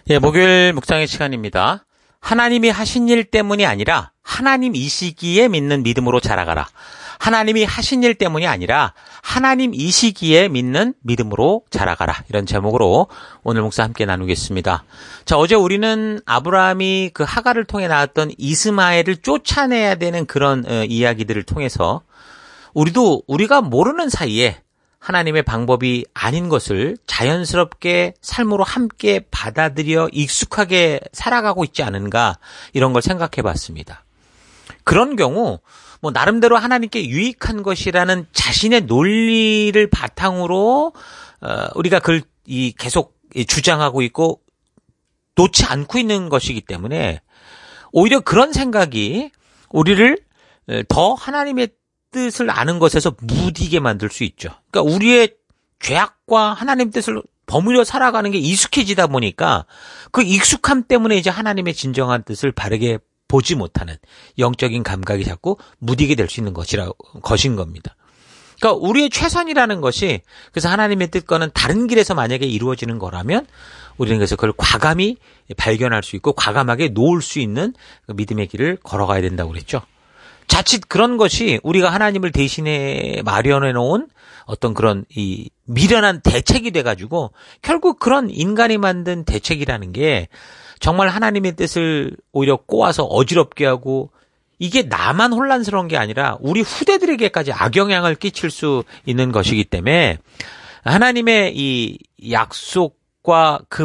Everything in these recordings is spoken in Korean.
예, 목요일 묵상의 시간입니다. 하나님이 하신 일 때문이 아니라 하나님이시기에 믿는 믿음으로 자라가라. 하나님이 하신 일 때문이 아니라 하나님이시기에 믿는 믿음으로 자라가라. 이런 제목으로 오늘 묵상 함께 나누겠습니다. 자, 어제 우리는 아브라함이 그 하갈을 통해 낳았던 이스마엘을 쫓아내야 되는 그런 이야기들을 통해서 우리가 모르는 사이에 하나님의 방법이 아닌 것을 자연스럽게 삶으로 함께 받아들여 익숙하게 살아가고 있지 않은가, 이런 걸 생각해 봤습니다. 그런 경우 나름대로 하나님께 유익한 것이라는 자신의 논리를 바탕으로 우리가 그걸 계속 주장하고 있고 놓지 않고 있는 것이기 때문에 오히려 그런 생각이 우리를 더 하나님의 뜻을 아는 것에서 무디게 만들 수 있죠. 그러니까 우리의 죄악과 하나님 뜻을 버무려 살아가는 게 익숙해지다 보니까 그 익숙함 때문에 이제 하나님의 진정한 뜻을 바르게 보지 못하는 영적인 감각이 자꾸 무디게 될 수 있는 것인 겁니다. 그러니까 우리의 최선이라는 것이, 그래서 하나님의 뜻과는 다른 길에서 만약에 이루어지는 거라면 우리는 그래서 그걸 과감히 발견할 수 있고 과감하게 놓을 수 있는 믿음의 길을 걸어가야 된다고 그랬죠. 자칫 그런 것이 우리가 하나님을 대신에 마련해 놓은 어떤 그런 이 미련한 대책이 돼가지고 결국 그런 인간이 만든 대책이라는 게 정말 하나님의 뜻을 오히려 꼬아서 어지럽게 하고, 이게 나만 혼란스러운 게 아니라 우리 후대들에게까지 악영향을 끼칠 수 있는 것이기 때문에 하나님의 이 약속과 그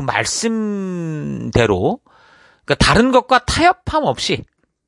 말씀대로, 그러니까 다른 것과 타협함 없이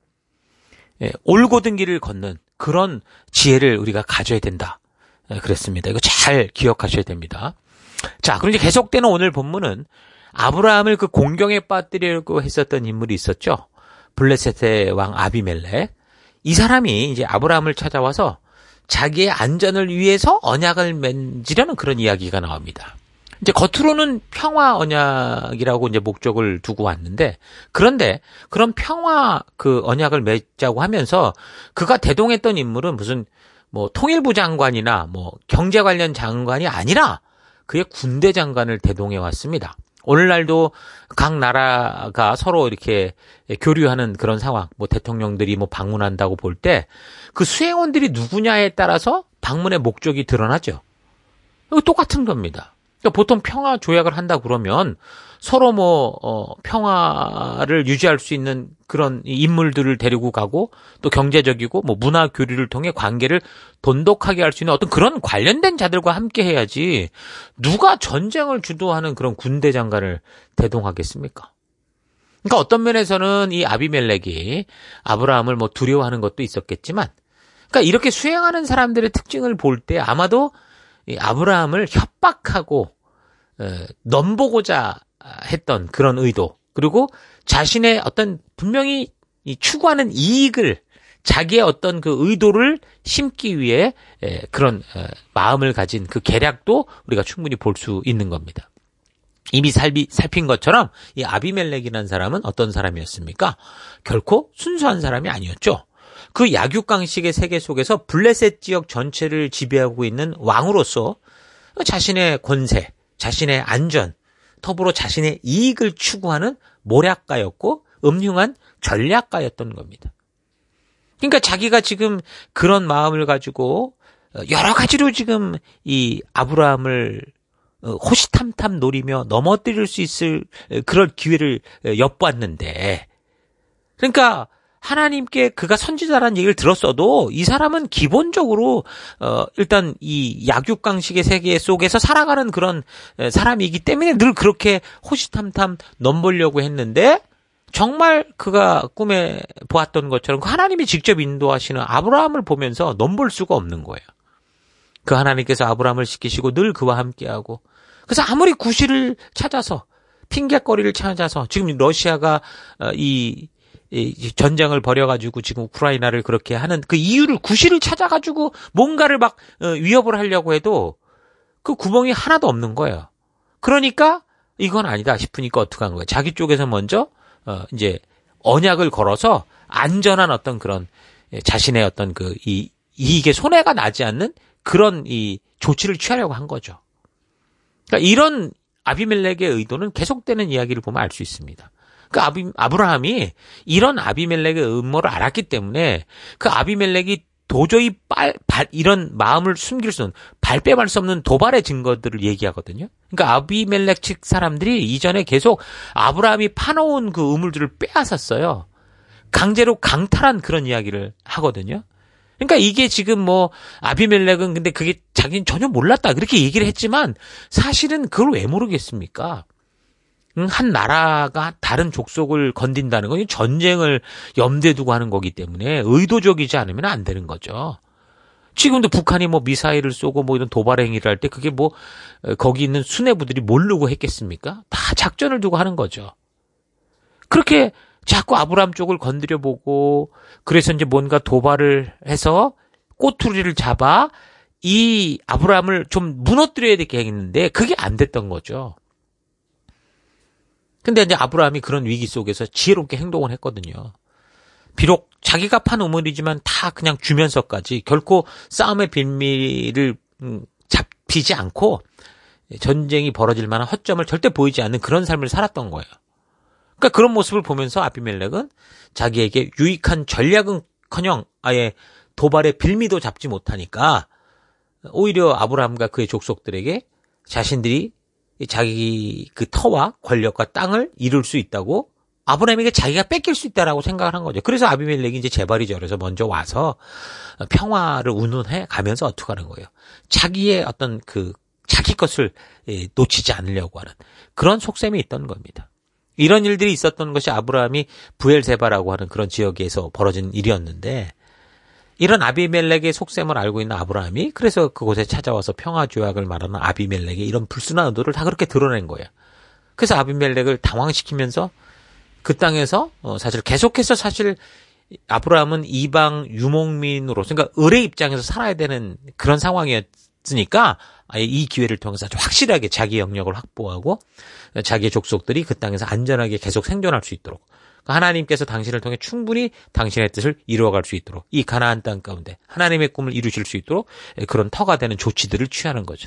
올곧은 길을 걷는 그런 지혜를 우리가 가져야 된다. 그랬습니다. 이거 잘 기억하셔야 됩니다. 자, 그럼 이제 계속되는 오늘 본문은 아브라함을 그 공경에 빠뜨리려고 했었던 인물이 있었죠. 블레셋의 왕 아비멜렉. 이 사람이 이제 아브라함을 찾아와서 자기의 안전을 위해서 언약을 맺으려는 그런 이야기가 나옵니다. 이제 겉으로는 평화 언약이라고 이제 목적을 두고 왔는데, 그런데 그런 평화 그 언약을 맺자고 하면서 그가 대동했던 인물은 무슨 통일부 장관이나 경제 관련 장관이 아니라 그의 군대 장관을 대동해 왔습니다. 오늘날도 각 나라가 서로 이렇게 교류하는 그런 상황, 대통령들이 방문한다고 볼 때 그 수행원들이 누구냐에 따라서 방문의 목적이 드러나죠. 이거 똑같은 겁니다. 그러니까 보통 평화 조약을 한다 그러면 서로 평화를 유지할 수 있는 그런 인물들을 데리고 가고, 또 경제적이고 문화 교류를 통해 관계를 돈독하게 할 수 있는 어떤 그런 관련된 자들과 함께 해야지, 누가 전쟁을 주도하는 그런 군대 장관을 대동하겠습니까? 그러니까 어떤 면에서는 이 아비멜렉이 아브라함을 두려워하는 것도 있었겠지만, 그러니까 이렇게 수행하는 사람들의 특징을 볼 때 아마도 이 아브라함을 협박하고 넘보고자 했던 그런 의도, 그리고 자신의 어떤 분명히 추구하는 이익을, 자기의 어떤 그 의도를 심기 위해 그런 마음을 가진 그 계략도 우리가 충분히 볼 수 있는 겁니다. 이미 살핀 것처럼 이 아비멜렉이라는 사람은 어떤 사람이었습니까? 결코 순수한 사람이 아니었죠. 그 약육강식의 세계 속에서 블레셋 지역 전체를 지배하고 있는 왕으로서 자신의 권세, 자신의 안전, 더불어 자신의 이익을 추구하는 모략가였고 음흉한 전략가였던 겁니다. 그러니까 자기가 지금 그런 마음을 가지고 여러 가지로 지금 이 아브라함을 호시탐탐 노리며 넘어뜨릴 수 있을 그런 기회를 엿보았는데, 그러니까 하나님께 그가 선지자라는 얘기를 들었어도 이 사람은 기본적으로 일단 이 약육강식의 세계 속에서 살아가는 그런 사람이기 때문에 늘 그렇게 호시탐탐 넘보려고 했는데, 정말 그가 꿈에 보았던 것처럼 하나님이 직접 인도하시는 아브라함을 보면서 넘볼 수가 없는 거예요. 그 하나님께서 아브라함을 시키시고 늘 그와 함께하고, 그래서 아무리 구실을 찾아서, 핑계거리를 찾아서, 지금 러시아가 이 전쟁을 벌여가지고 지금 우크라이나를 그렇게 하는 그 이유를, 구실을 찾아가지고 뭔가를 위협을 하려고 해도 그 구멍이 하나도 없는 거예요. 그러니까 이건 아니다 싶으니까 어떻게 한 거예요? 자기 쪽에서 먼저 이제 언약을 걸어서 안전한 어떤 그런 자신의 어떤 그 이익에 손해가 나지 않는 그런 이 조치를 취하려고 한 거죠. 그러니까 이런 아비멜렉의 의도는 계속되는 이야기를 보면 알 수 있습니다. 그 아브라함이 이런 아비멜렉의 음모를 알았기 때문에 그 아비멜렉이 도저히 이런 마음을 숨길 수 없는, 발뺌할 수 없는 도발의 증거들을 얘기하거든요. 그러니까 아비멜렉 측 사람들이 이전에 계속 아브라함이 파놓은 그 우물들을 빼앗았어요. 강제로 강탈한 그런 이야기를 하거든요. 그러니까 이게 지금 뭐 아비멜렉은 근데 그게 자기는 전혀 몰랐다 그렇게 얘기를 했지만 사실은 그걸 왜 모르겠습니까? 한 나라가 다른 족속을 건든다는 건 전쟁을 염두에 두고 하는 거기 때문에 의도적이지 않으면 안 되는 거죠. 지금도 북한이 뭐 미사일을 쏘고 뭐 이런 도발 행위를 할 때 그게 뭐 거기 있는 수뇌부들이 모르고 했겠습니까? 다 작전을 두고 하는 거죠. 그렇게 자꾸 아브라함 쪽을 건드려 보고 그래서 이제 뭔가 도발을 해서 꼬투리를 잡아 이 아브라함을 좀 무너뜨려야 되겠는데 그게 안 됐던 거죠. 근데 이제 아브라함이 그런 위기 속에서 지혜롭게 행동을 했거든요. 비록 자기가 판 우물이지만 다 그냥 주면서까지 결코 싸움의 빌미를 잡히지 않고 전쟁이 벌어질 만한 허점을 절대 보이지 않는 그런 삶을 살았던 거예요. 그러니까 그런 모습을 보면서 아비멜렉은 자기에게 유익한 전략은커녕 아예 도발의 빌미도 잡지 못하니까 오히려 아브라함과 그의 족속들에게 자신들이 자기 그 터와 권력과 땅을 이룰 수 있다고 아브라함에게 자기가 뺏길 수 있다라고 생각을 한 거죠. 그래서 아비멜렉이 이제 재발이 절해서 먼저 와서 평화를 운운해 가면서 어떻게 하는 거예요. 자기의 어떤 그 자기 것을 놓치지 않으려고 하는 그런 속셈이 있던 겁니다. 이런 일들이 있었던 것이 아브라함이 부엘세바라고 하는 그런 지역에서 벌어진 일이었는데 이런 아비멜렉의 속셈을 알고 있는 아브라함이 그래서 그곳에 찾아와서 평화조약을 말하는 아비멜렉의 이런 불순한 의도를 다 그렇게 드러낸 거예요. 그래서 아비멜렉을 당황시키면서 그 땅에서 사실 계속해서 사실 아브라함은 이방 유목민으로서 그러니까 을의 입장에서 살아야 되는 그런 상황이었으니까 아예 이 기회를 통해서 아주 확실하게 자기 영역을 확보하고 자기의 족속들이 그 땅에서 안전하게 계속 생존할 수 있도록 하나님께서 당신을 통해 충분히 당신의 뜻을 이루어갈 수 있도록 이 가나안 땅 가운데 하나님의 꿈을 이루실 수 있도록 그런 터가 되는 조치들을 취하는 거죠.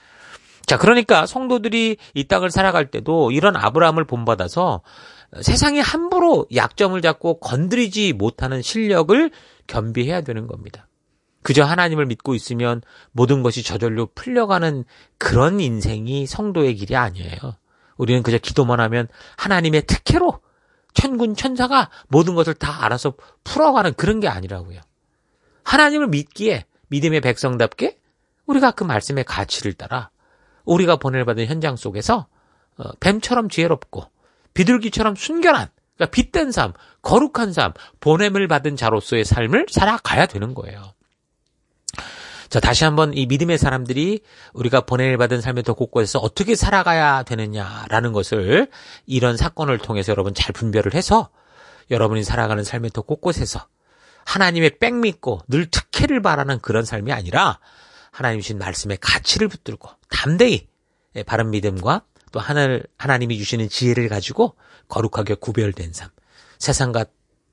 자, 그러니까 성도들이 이 땅을 살아갈 때도 이런 아브라함을 본받아서 세상에 함부로 약점을 잡고 건드리지 못하는 실력을 겸비해야 되는 겁니다. 그저 하나님을 믿고 있으면 모든 것이 저절로 풀려가는 그런 인생이 성도의 길이 아니에요. 우리는 그저 기도만 하면 하나님의 특혜로 천군 천사가 모든 것을 다 알아서 풀어가는 그런 게 아니라고요. 하나님을 믿기에 믿음의 백성답게 우리가 그 말씀의 가치를 따라 우리가 보내받은 현장 속에서 뱀처럼 지혜롭고 비둘기처럼 순결한 그러니까 빛된 삶, 거룩한 삶, 보냄을 받은 자로서의 삶을 살아가야 되는 거예요. 자, 다시 한번 이 믿음의 사람들이 우리가 보냄을 받은 삶의 더 곳곳에서 어떻게 살아가야 되느냐라는 것을 이런 사건을 통해서 여러분 잘 분별을 해서 여러분이 살아가는 삶의 더 곳곳에서 하나님의 백 믿고 늘 특혜를 바라는 그런 삶이 아니라 하나님 주신 말씀의 가치를 붙들고 담대히 바른 믿음과 또 하나님이 주시는 지혜를 가지고 거룩하게 구별된 삶, 세상과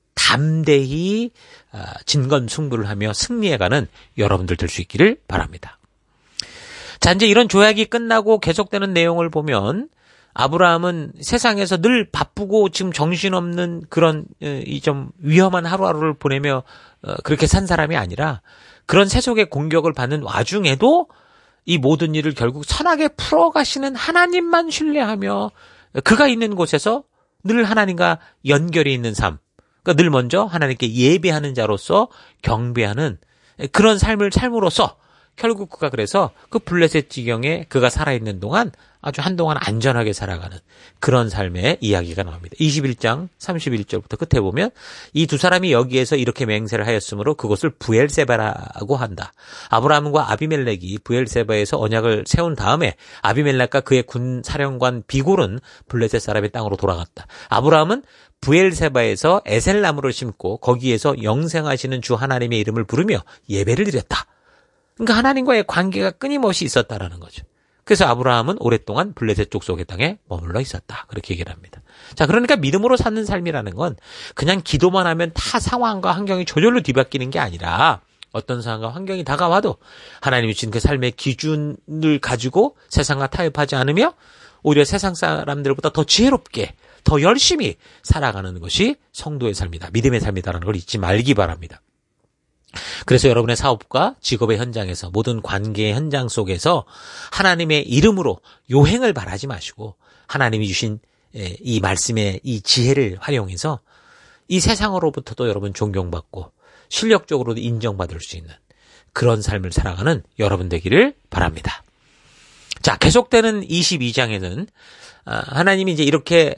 담대히 진건승부를 하며 승리해가는 여러분들 될 수 있기를 바랍니다. 자, 이제 이런 조약이 끝나고 계속되는 내용을 보면 아브라함은 세상에서 늘 바쁘고 지금 정신없는 그런 이 좀 위험한 하루하루를 보내며 그렇게 산 사람이 아니라 그런 세속의 공격을 받는 와중에도 이 모든 일을 결국 선하게 풀어가시는 하나님만 신뢰하며 그가 있는 곳에서 늘 하나님과 연결이 있는 삶, 그러니까 늘 먼저 하나님께 예배하는 자로서 경배하는 그런 삶을 삶으로써 결국 그가 그래서 그 블레셋 지경에 그가 살아있는 동안 아주 한동안 안전하게 살아가는 그런 삶의 이야기가 나옵니다. 21장 31절부터 끝에 보면 이 두 사람이 여기에서 이렇게 맹세를 하였으므로 그것을 부엘세바라고 한다. 아브라함과 아비멜렉이 부엘세바에서 언약을 세운 다음에 아비멜렉과 그의 군 사령관 비골은 블레셋 사람의 땅으로 돌아갔다. 아브라함은 부엘세바에서 에셀나무를 심고 거기에서 영생하시는 주 하나님의 이름을 부르며 예배를 드렸다. 그러니까 하나님과의 관계가 끊임없이 있었다라는 거죠. 그래서 아브라함은 오랫동안 블레셋 족속의 땅에 머물러 있었다. 그렇게 얘기를 합니다. 자, 그러니까 믿음으로 사는 삶이라는 건 그냥 기도만 하면 다 상황과 환경이 저절로 뒤바뀌는 게 아니라 어떤 상황과 환경이 다가와도 하나님이 주신 그 삶의 기준을 가지고 세상과 타협하지 않으며 오히려 세상 사람들보다 더 지혜롭게, 더 열심히 살아가는 것이 성도의 삶이다. 믿음의 삶이다라는 걸 잊지 말기 바랍니다. 그래서 여러분의 사업과 직업의 현장에서 모든 관계의 현장 속에서 하나님의 이름으로 요행을 바라지 마시고 하나님이 주신 이 말씀의 이 지혜를 활용해서 이 세상으로부터도 여러분 존경받고 실력적으로도 인정받을 수 있는 그런 삶을 살아가는 여러분 되기를 바랍니다. 자, 계속되는 22장에는 하나님이 이제 이렇게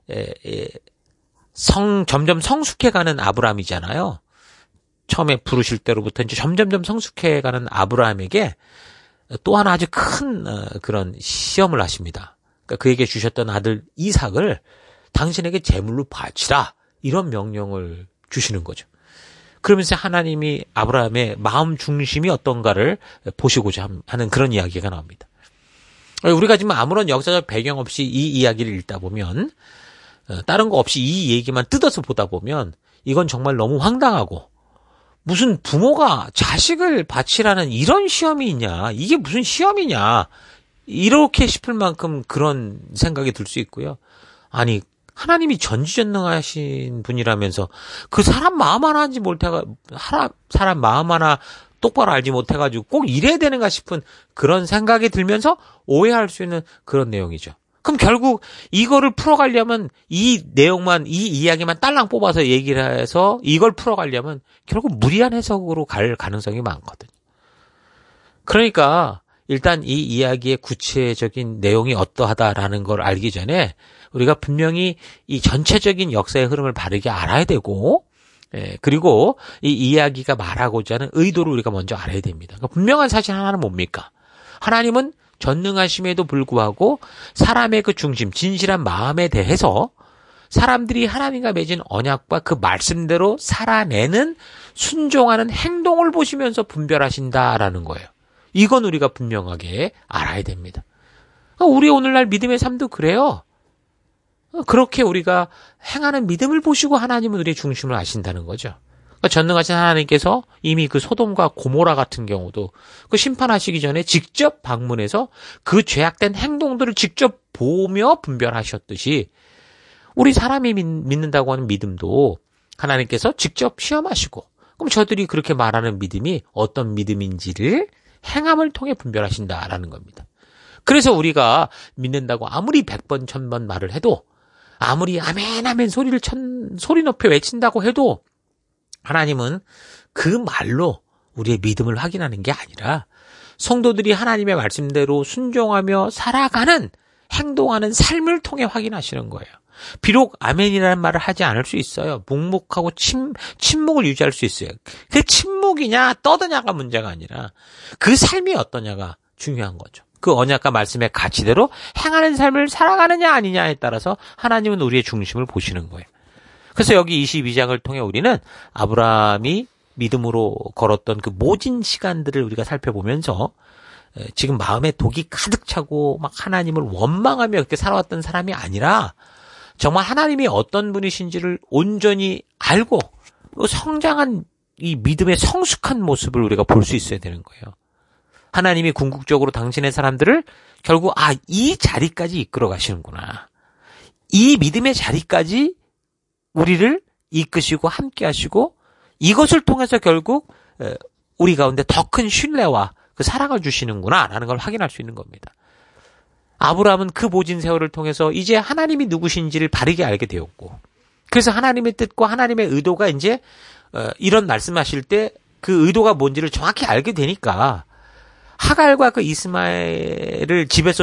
점점 성숙해가는 아브라함이잖아요. 처음에 부르실 때로부터 이제 점점점 성숙해가는 아브라함에게 또 하나 아주 큰 그런 시험을 하십니다. 그러니까 그에게 주셨던 아들 이삭을 당신에게 제물로 바치라, 이런 명령을 주시는 거죠. 그러면서 하나님이 아브라함의 마음 중심이 어떤가를 보시고자 하는 그런 이야기가 나옵니다. 우리가 지금 아무런 역사적 배경 없이 이 이야기를 읽다 보면, 다른 거 없이 이 얘기만 뜯어서 보다 보면 이건 정말 너무 황당하고, 무슨 부모가 자식을 바치라는 이런 시험이 있냐, 이게 무슨 시험이냐, 이렇게 싶을 만큼 그런 생각이 들 수 있고요. 아니, 하나님이 전지전능하신 분이라면서 그 사람 마음 하나 알지 못해가, 사람 마음 하나 똑바로 알지 못해가지고 꼭 이래야 되는가 싶은 그런 생각이 들면서 오해할 수 있는 그런 내용이죠. 그럼 결국 이거를 풀어가려면 이 내용만, 이 이야기만 딸랑 뽑아서 얘기를 해서 이걸 풀어가려면 결국 무리한 해석으로 갈 가능성이 많거든요. 그러니까 일단 이 이야기의 구체적인 내용이 어떠하다라는 걸 알기 전에 우리가 분명히 이 전체적인 역사의 흐름을 바르게 알아야 되고, 그리고 이 이야기가 말하고자 하는 의도를 우리가 먼저 알아야 됩니다. 그러니까 분명한 사실 하나는 뭡니까? 하나님은 전능하심에도 불구하고 사람의 그 중심, 진실한 마음에 대해서 사람들이 하나님과 맺은 언약과 그 말씀대로 살아내는 순종하는 행동을 보시면서 분별하신다라는 거예요. 이건 우리가 분명하게 알아야 됩니다. 우리 오늘날 믿음의 삶도 그래요. 그렇게 우리가 행하는 믿음을 보시고 하나님은 우리의 중심을 아신다는 거죠. 그러니까 전능하신 하나님께서 이미 그 소돔과 고모라 같은 경우도 그 심판하시기 전에 직접 방문해서 그 죄악된 행동들을 직접 보며 분별하셨듯이 우리 사람이 믿는다고 하는 믿음도 하나님께서 직접 시험하시고, 그럼 저들이 그렇게 말하는 믿음이 어떤 믿음인지를 행함을 통해 분별하신다라는 겁니다. 그래서 우리가 믿는다고 아무리 100번, 1000번 말을 해도, 아무리 아멘 아멘 소리 높여 외친다고 해도 하나님은 그 말로 우리의 믿음을 확인하는 게 아니라 성도들이 하나님의 말씀대로 순종하며 살아가는, 행동하는 삶을 통해 확인하시는 거예요. 비록 아멘이라는 말을 하지 않을 수 있어요. 묵묵하고 침묵을 유지할 수 있어요. 그 침묵이냐 떠드냐가 문제가 아니라 그 삶이 어떠냐가 중요한 거죠. 그 언약과 말씀의 가치대로 행하는 삶을 살아가느냐 아니냐에 따라서 하나님은 우리의 중심을 보시는 거예요. 그래서 여기 22장을 통해 우리는 아브라함이 믿음으로 걸었던 그 모진 시간들을 우리가 살펴보면서 지금 마음에 독이 가득 차고 막 하나님을 원망하며 그렇게 살아왔던 사람이 아니라 정말 하나님이 어떤 분이신지를 온전히 알고 성장한 이 믿음의 성숙한 모습을 우리가 볼 수 있어야 되는 거예요. 하나님이 궁극적으로 당신의 사람들을 결국 이 자리까지 이끌어 가시는구나. 이 믿음의 자리까지 우리를 이끄시고 함께 하시고 이것을 통해서 결국 우리 가운데 더 큰 신뢰와 그 사랑을 주시는구나 라는 걸 확인할 수 있는 겁니다. 아브라함은 그 모진 세월을 통해서 이제 하나님이 누구신지를 바르게 알게 되었고, 그래서 하나님의 뜻과 하나님의 의도가 이제 이런 말씀하실 때 그 의도가 뭔지를 정확히 알게 되니까 하갈과 그 이스마엘을 집에서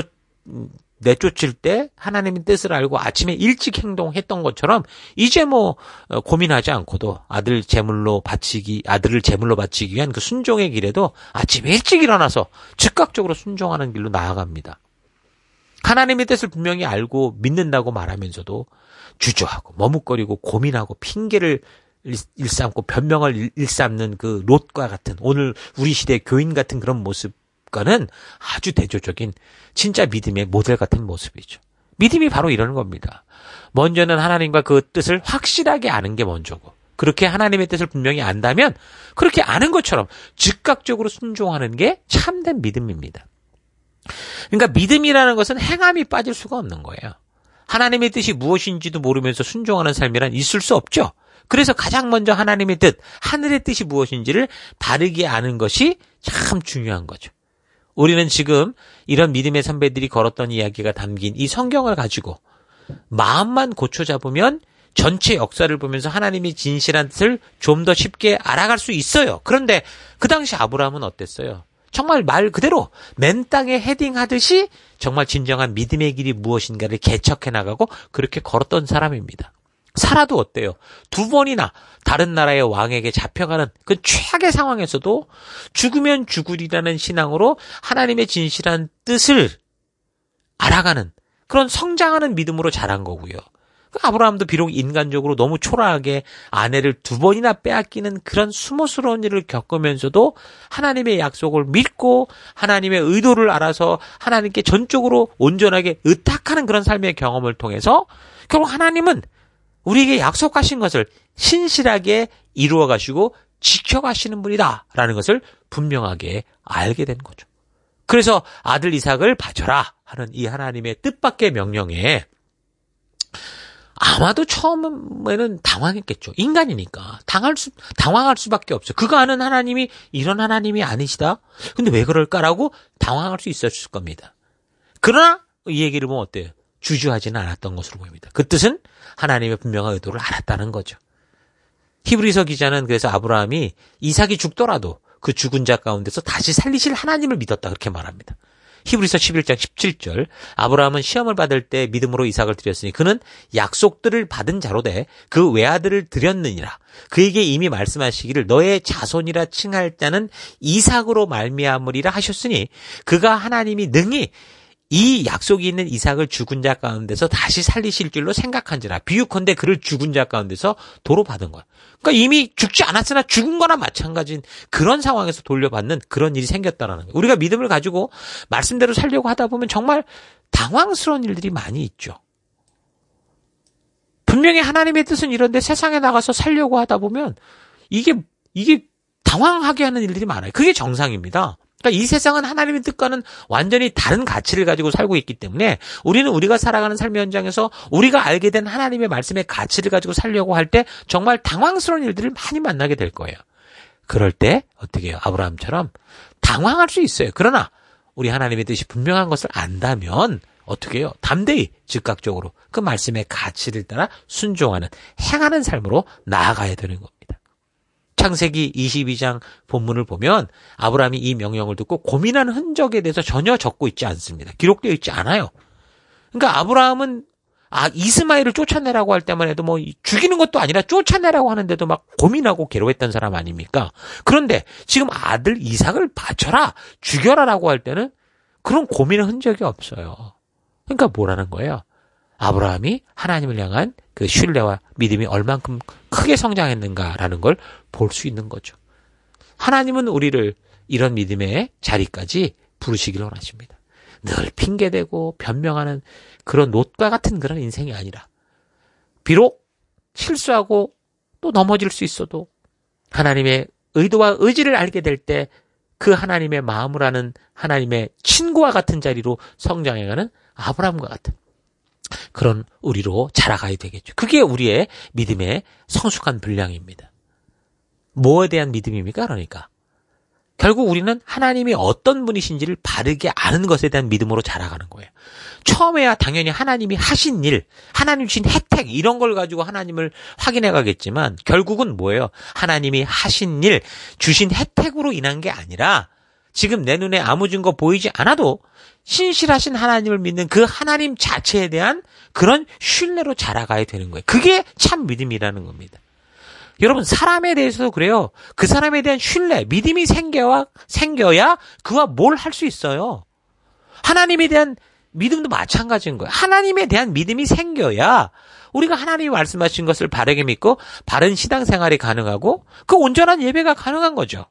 내쫓을 때 하나님의 뜻을 알고 아침에 일찍 행동했던 것처럼 이제 고민하지 않고도 아들을 제물로 바치기 위한 그 순종의 길에도 아침에 일찍 일어나서 즉각적으로 순종하는 길로 나아갑니다. 하나님의 뜻을 분명히 알고 믿는다고 말하면서도 주저하고 머뭇거리고 고민하고 핑계를 일삼고 변명을 일삼는 그 롯과 같은, 오늘 우리 시대의 교인 같은 그런 모습과는 아주 대조적인 진짜 믿음의 모델 같은 모습이죠. 믿음이 바로 이러는 겁니다. 먼저는 하나님과 그 뜻을 확실하게 아는 게 먼저고, 그렇게 하나님의 뜻을 분명히 안다면 그렇게 아는 것처럼 즉각적으로 순종하는 게 참된 믿음입니다. 그러니까 믿음이라는 것은 행함이 빠질 수가 없는 거예요. 하나님의 뜻이 무엇인지도 모르면서 순종하는 삶이란 있을 수 없죠. 그래서 가장 먼저 하나님의 뜻, 하늘의 뜻이 무엇인지를 바르게 아는 것이 참 중요한 거죠. 우리는 지금 이런 믿음의 선배들이 걸었던 이야기가 담긴 이 성경을 가지고 마음만 고쳐 잡으면 전체 역사를 보면서 하나님의 진실한 뜻을 좀 더 쉽게 알아갈 수 있어요. 그런데 그 당시 아브라함은 어땠어요? 정말 말 그대로 맨 땅에 헤딩하듯이 정말 진정한 믿음의 길이 무엇인가를 개척해 나가고 그렇게 걸었던 사람입니다. 사라도 어때요? 2번이나 다른 나라의 왕에게 잡혀가는 그 최악의 상황에서도 죽으면 죽으리라는 신앙으로 하나님의 진실한 뜻을 알아가는 그런 성장하는 믿음으로 자란 거고요. 아브라함도 비록 인간적으로 너무 초라하게 아내를 2번이나 빼앗기는 그런 수모스러운 일을 겪으면서도 하나님의 약속을 믿고 하나님의 의도를 알아서 하나님께 전적으로 온전하게 의탁하는 그런 삶의 경험을 통해서 결국 하나님은 우리에게 약속하신 것을 신실하게 이루어 가시고 지켜가시는 분이다라는 것을 분명하게 알게 된 거죠. 그래서 아들 이삭을 바쳐라 하는 이 하나님의 뜻밖의 명령에 아마도 처음에는 당황했겠죠. 인간이니까 당황할 수밖에 없어요. 그가 아는 하나님이 이런 하나님이 아니시다. 근데 왜 그럴까라고 당황할 수 있었을 겁니다. 그러나 이 얘기를 보면 어때요? 주저하지는 않았던 것으로 보입니다. 그 뜻은 하나님의 분명한 의도를 알았다는 거죠. 히브리서 기자는 그래서 아브라함이 이삭이 죽더라도 그 죽은 자 가운데서 다시 살리실 하나님을 믿었다 그렇게 말합니다. 히브리서 11장 17절 아브라함은 시험을 받을 때 믿음으로 이삭을 드렸으니 그는 약속들을 받은 자로 돼 그 외아들을 드렸느니라. 그에게 이미 말씀하시기를 너의 자손이라 칭할 자는 이삭으로 말미암으리라 하셨으니 그가 하나님이 능히 이 약속이 있는 이삭을 죽은 자 가운데서 다시 살리실 줄로 생각한지라. 비유컨대 그를 죽은 자 가운데서 도로 받은 거야. 그러니까 이미 죽지 않았으나 죽은 거나 마찬가지인 그런 상황에서 돌려받는 그런 일이 생겼다라는 거예요. 우리가 믿음을 가지고 말씀대로 살려고 하다 보면 정말 당황스러운 일들이 많이 있죠. 분명히 하나님의 뜻은 이런데 세상에 나가서 살려고 하다 보면 이게 당황하게 하는 일들이 많아요. 그게 정상입니다. 그러니까 이 세상은 하나님의 뜻과는 완전히 다른 가치를 가지고 살고 있기 때문에 우리는 우리가 살아가는 삶의 현장에서 우리가 알게 된 하나님의 말씀의 가치를 가지고 살려고 할 때 정말 당황스러운 일들을 많이 만나게 될 거예요. 그럴 때 어떻게 해요? 아브라함처럼 당황할 수 있어요. 그러나 우리 하나님의 뜻이 분명한 것을 안다면 어떻게 해요? 담대히 즉각적으로 그 말씀의 가치를 따라 순종하는 행하는 삶으로 나아가야 되는 겁니다. 창세기 22장 본문을 보면 아브라함이 이 명령을 듣고 고민하는 흔적에 대해서 전혀 적고 있지 않습니다. 기록되어 있지 않아요. 그러니까 아브라함은 이스마엘을 쫓아내라고 할 때만 해도 뭐 죽이는 것도 아니라 쫓아내라고 하는데도 막 고민하고 괴로웠던 사람 아닙니까? 그런데 지금 아들 이삭을 바쳐라, 죽여라라고 할 때는 그런 고민의 흔적이 없어요. 그러니까 뭐라는 거예요? 아브라함이 하나님을 향한 그 신뢰와 믿음이 얼만큼 크게 성장했는가라는 걸 볼 수 있는 거죠. 하나님은 우리를 이런 믿음의 자리까지 부르시길 원하십니다. 늘 핑계대고 변명하는 그런 롯과 같은 그런 인생이 아니라 비록 실수하고 또 넘어질 수 있어도 하나님의 의도와 의지를 알게 될 때 그 하나님의 마음을 아는 하나님의 친구와 같은 자리로 성장해가는 아브라함과 같은 그런 우리로 자라가야 되겠죠. 그게 우리의 믿음의 성숙한 분량입니다. 뭐에 대한 믿음입니까? 그러니까 결국 우리는 하나님이 어떤 분이신지를 바르게 아는 것에 대한 믿음으로 자라가는 거예요. 처음에야 당연히 하나님이 하신 일, 하나님 주신 혜택 이런 걸 가지고 하나님을 확인해 가겠지만 결국은 뭐예요? 하나님이 하신 일, 주신 혜택으로 인한 게 아니라 지금 내 눈에 아무 증거 보이지 않아도 신실하신 하나님을 믿는 그 하나님 자체에 대한 그런 신뢰로 자라가야 되는 거예요. 그게 참 믿음이라는 겁니다. 여러분 사람에 대해서도 그래요. 그 사람에 대한 신뢰, 믿음이 생겨야 그와 뭘 할 수 있어요. 하나님에 대한 믿음도 마찬가지인 거예요. 하나님에 대한 믿음이 생겨야 우리가 하나님이 말씀하신 것을 바르게 믿고 바른 신앙생활이 가능하고 그 온전한 예배가 가능한 거죠.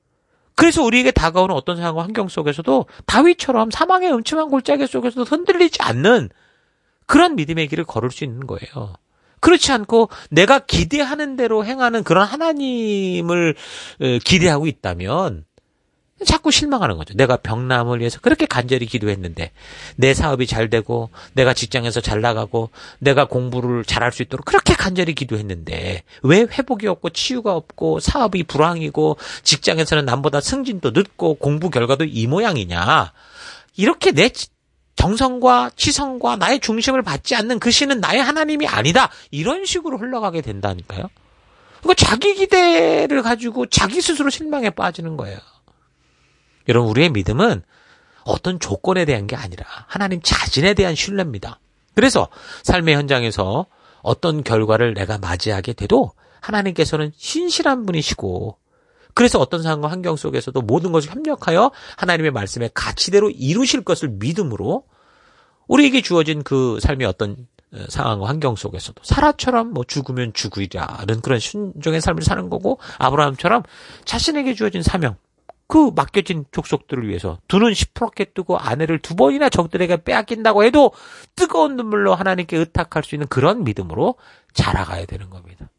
그래서 우리에게 다가오는 어떤 상황과 환경 속에서도 다윗처럼 사망의 음침한 골짜기 속에서도 흔들리지 않는 그런 믿음의 길을 걸을 수 있는 거예요. 그렇지 않고 내가 기대하는 대로 행하는 그런 하나님을 기대하고 있다면 자꾸 실망하는 거죠. 내가 병남을 위해서 그렇게 간절히 기도했는데 내 사업이 잘 되고 내가 직장에서 잘 나가고 내가 공부를 잘할 수 있도록 그렇게 간절히 기도했는데 왜 회복이 없고 치유가 없고 사업이 불황이고 직장에서는 남보다 승진도 늦고 공부 결과도 이 모양이냐. 이렇게 내 정성과 치성과 나의 중심을 받지 않는 그 신은 나의 하나님이 아니다. 이런 식으로 흘러가게 된다니까요. 그러니까 자기 기대를 가지고 자기 스스로 실망에 빠지는 거예요. 여러분, 우리의 믿음은 어떤 조건에 대한 게 아니라 하나님 자신에 대한 신뢰입니다. 그래서 삶의 현장에서 어떤 결과를 내가 맞이하게 돼도 하나님께서는 신실한 분이시고 그래서 어떤 상황과 환경 속에서도 모든 것을 협력하여 하나님의 말씀의 가치대로 이루실 것을 믿음으로 우리에게 주어진 그 삶의 어떤 상황과 환경 속에서도 사라처럼 죽으면 죽으리라는 그런 순종의 삶을 사는 거고 아브라함처럼 자신에게 주어진 사명 그 맡겨진 족속들을 위해서 두 눈 시퍼렇게 뜨고 아내를 2번이나 적들에게 빼앗긴다고 해도 뜨거운 눈물로 하나님께 의탁할 수 있는 그런 믿음으로 자라가야 되는 겁니다.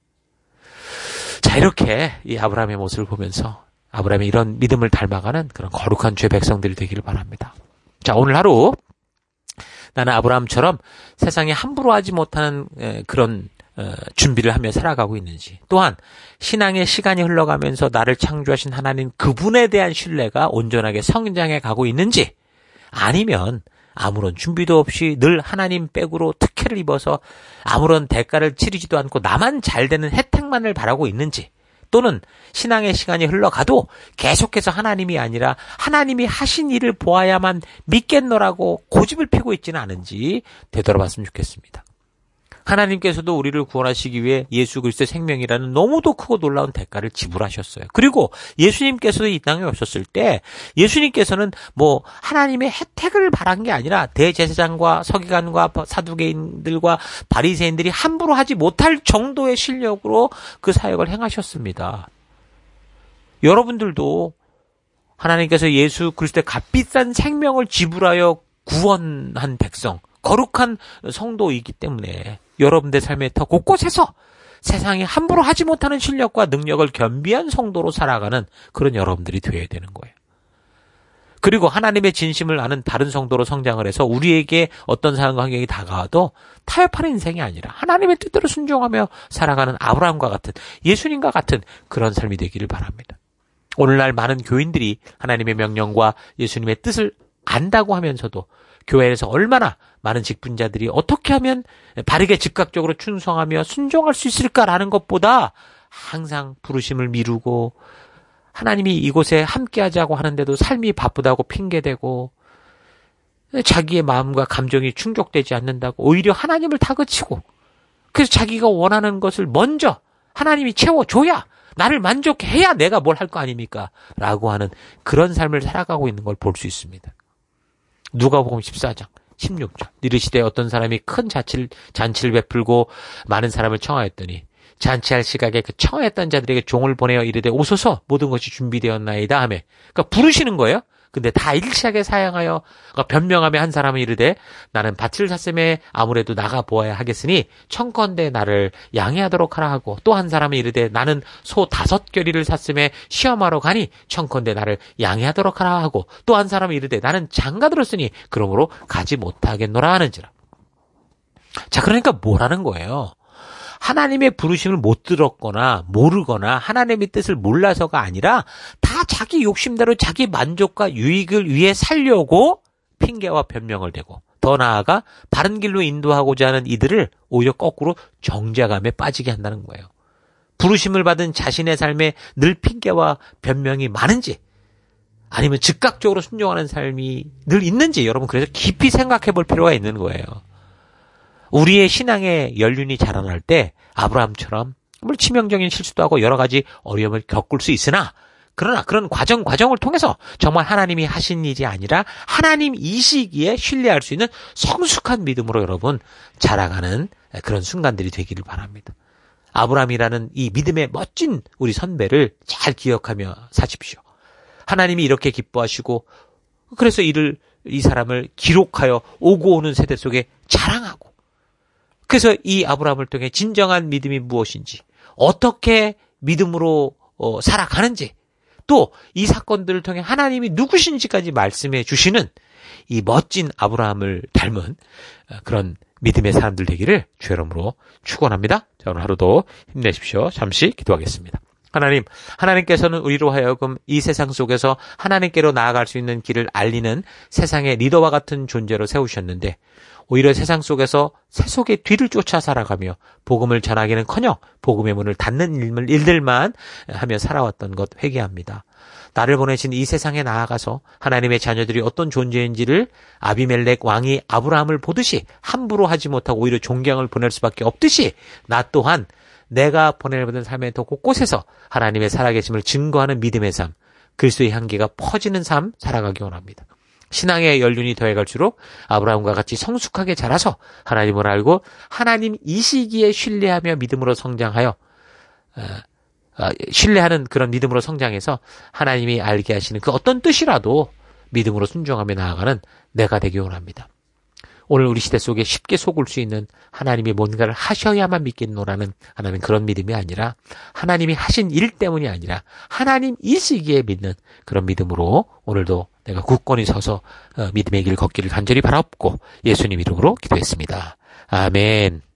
자, 이렇게 이 아브라함의 모습을 보면서 아브라함의 이런 믿음을 닮아가는 그런 거룩한 죄 백성들이 되기를 바랍니다. 자, 오늘 하루 나는 아브라함처럼 세상에 함부로 하지 못하는 그런 준비를 하며 살아가고 있는지, 또한 신앙의 시간이 흘러가면서 나를 창조하신 하나님 그분에 대한 신뢰가 온전하게 성장해 가고 있는지, 아니면 아무런 준비도 없이 늘 하나님 백으로 특혜를 입어서 아무런 대가를 치르지도 않고 나만 잘 되는 혜택만을 바라고 있는지, 또는 신앙의 시간이 흘러가도 계속해서 하나님이 아니라 하나님이 하신 일을 보아야만 믿겠노라고 고집을 피고 있지는 않은지 되돌아봤으면 좋겠습니다. 하나님께서도 우리를 구원하시기 위해 예수 그리스도의 생명이라는 너무도 크고 놀라운 대가를 지불하셨어요. 그리고 예수님께서도 이 땅에 오셨을 때 예수님께서는 하나님의 혜택을 바란 게 아니라 대제사장과 서기관과 사두개인들과 바리새인들이 함부로 하지 못할 정도의 실력으로 그 사역을 행하셨습니다. 여러분들도 하나님께서 예수 그리스도의 값비싼 생명을 지불하여 구원한 백성, 거룩한 성도이기 때문에 여러분들 삶의 더 곳곳에서 세상에 함부로 하지 못하는 실력과 능력을 겸비한 성도로 살아가는 그런 여러분들이 되어야 되는 거예요. 그리고 하나님의 진심을 아는 다른 성도로 성장을 해서 우리에게 어떤 상황과 환경이 다가와도 타협하는 인생이 아니라 하나님의 뜻대로 순종하며 살아가는 아브라함과 같은, 예수님과 같은 그런 삶이 되기를 바랍니다. 오늘날 많은 교인들이 하나님의 명령과 예수님의 뜻을 안다고 하면서도 교회에서 얼마나 많은 직분자들이 어떻게 하면 바르게 즉각적으로 충성하며 순종할 수 있을까라는 것보다 항상 부르심을 미루고 하나님이 이곳에 함께하자고 하는데도 삶이 바쁘다고 핑계대고 자기의 마음과 감정이 충족되지 않는다고 오히려 하나님을 다그치고, 그래서 자기가 원하는 것을 먼저 하나님이 채워줘야, 나를 만족해야 내가 뭘 할 거 아닙니까? 라고 하는 그런 삶을 살아가고 있는 걸 볼 수 있습니다. 누가복음 14장 16절 이르시되 어떤 사람이 큰 잔치를 베풀고 많은 사람을 청하였더니 잔치할 시각에 그 청하였던 자들에게 종을 보내어 이르되 오소서 모든 것이 준비되었나이다 하며, 그러니까 부르시는 거예요. 근데 다 일치하게 사양하여 변명하며 한 사람은 이르되 나는 밭을 샀음에 아무래도 나가 보아야 하겠으니 청컨대 나를 양해하도록 하라 하고, 또 한 사람은 이르되 나는 소 5겨리를 샀음에 시험하러 가니 청컨대 나를 양해하도록 하라 하고, 또 한 사람은 이르되 나는 장가 들었으니 그러므로 가지 못하겠노라 하는지라. 자, 그러니까 뭐라는 거예요? 하나님의 부르심을 못 들었거나 모르거나 하나님의 뜻을 몰라서가 아니라 다 자기 욕심대로 자기 만족과 유익을 위해 살려고 핑계와 변명을 대고, 더 나아가 바른 길로 인도하고자 하는 이들을 오히려 거꾸로 정죄감에 빠지게 한다는 거예요. 부르심을 받은 자신의 삶에 늘 핑계와 변명이 많은지 아니면 즉각적으로 순종하는 삶이 늘 있는지 여러분 그래서 깊이 생각해 볼 필요가 있는 거예요. 우리의 신앙의 연륜이 자라날 때 아브라함처럼 치명적인 실수도 하고 여러 가지 어려움을 겪을 수 있으나, 그러나 그런 과정을 통해서 정말 하나님이 하신 일이 아니라 하나님이시기에 신뢰할 수 있는 성숙한 믿음으로 여러분 자라가는 그런 순간들이 되기를 바랍니다. 아브라함이라는 이 믿음의 멋진 우리 선배를 잘 기억하며 사십시오. 하나님이 이렇게 기뻐하시고 그래서 이 사람을 기록하여 오고 오는 세대 속에 자랑하고, 그래서 이 아브라함을 통해 진정한 믿음이 무엇인지, 어떻게 믿음으로 살아가는지 또 이 사건들을 통해 하나님이 누구신지까지 말씀해 주시는 이 멋진 아브라함을 닮은 그런 믿음의 사람들 되기를 주의 이름으로 축원합니다. 자, 오늘 하루도 힘내십시오. 잠시 기도하겠습니다. 하나님께서는 우리로 하여금 이 세상 속에서 하나님께로 나아갈 수 있는 길을 알리는 세상의 리더와 같은 존재로 세우셨는데 오히려 세상 속에서 세속의 뒤를 쫓아 살아가며 복음을 전하기는커녕 복음의 문을 닫는 일들만 하며 살아왔던 것 회개합니다. 나를 보내신 이 세상에 나아가서 하나님의 자녀들이 어떤 존재인지를 아비멜렉 왕이 아브라함을 보듯이 함부로 하지 못하고 오히려 존경을 보낼 수밖에 없듯이 나 또한 내가 보내는 삶의 더 곳곳에서 하나님의 살아계심을 증거하는 믿음의 삶, 그리스도의 향기가 퍼지는 삶 살아가기 원합니다. 신앙의 연륜이 더해갈수록 아브라함과 같이 성숙하게 자라서 하나님을 알고 하나님 이 시기에 신뢰하며 믿음으로 성장하여 신뢰하는 그런 믿음으로 성장해서 하나님이 알게 하시는 그 어떤 뜻이라도 믿음으로 순종하며 나아가는 내가 되기 원합니다. 오늘 우리 시대 속에 쉽게 속을 수 있는 하나님이 뭔가를 하셔야만 믿겠노라는 하나님 그런 믿음이 아니라 하나님이 하신 일 때문이 아니라 하나님 이 시기에 믿는 그런 믿음으로 오늘도 내가 굳건히 서서 믿음의 길 걷기를 간절히 바라옵고 예수님 이름으로 기도했습니다. 아멘.